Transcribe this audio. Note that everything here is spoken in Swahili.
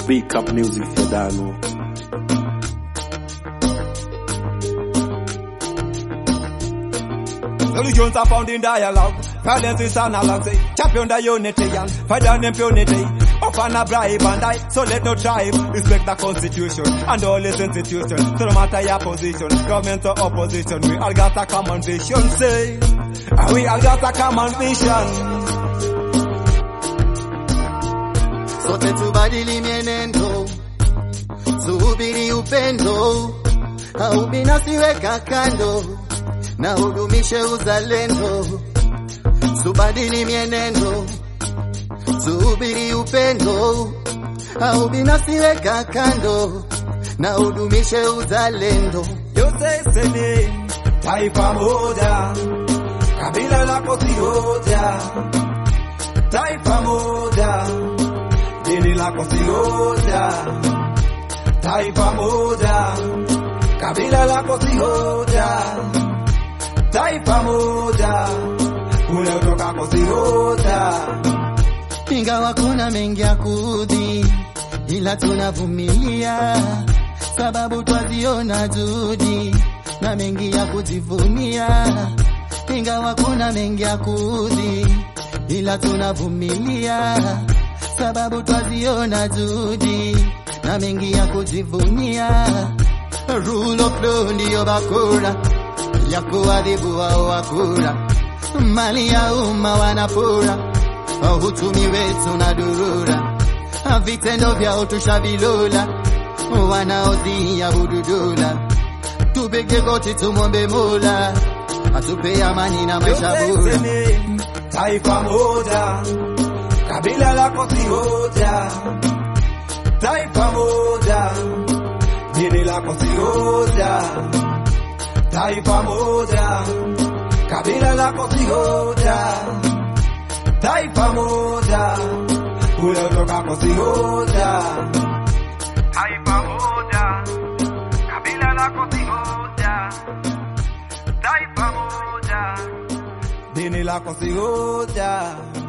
Speak Up Music Fedano. Solutions are found in dialogue. Violence is analog. Champion the unity and fight down impunity. Often a bribe and die, so let no tribe respect the constitution and all its institutions. So no matter your position, government or opposition, we all got a common vision. Say, we all got a common vision. Sote tubadili mienendo, subiri upendo, ubinafsi weka kando, na hudumishe uzalendo. Subadili mienendo, subiri upendo, ubinafsi weka kando, na hudumishe uzalendo. Yote sene, taifa moja, kabila lako si hoja. Taifa moja, dini lako si hoja. Taifa moja, kabila lako si hoja. Taifa moja, kule utokako si hoja. Ingawa kuna mengi ya kuudhi, ila tunavumilia, sababu twaziona juhudi na mengi ya kujivunia. Ingawa kuna mengi ya kuudhi, ila tunavumilia, sababu twaziona juhudi na mengi ya kujivunia. Rule of law ndiyo bakura ya kuadhibu wao wakura, mali ya umma wanapura, uchumi wetu na durura, vitendo vyao tushavilula, wanaozia hududula. Tupige goti tumwombe Mola atupe amani na maisha bora. Taifa moja, kabila lako si hoja. Taifa moja, dini lako si hoja. Taifa moja, kabila lako si hoja. Taifa moja, kule utokako si hoja. Taifa moja, kabila lako si hoja. Taifa moja, dini lako si hoja.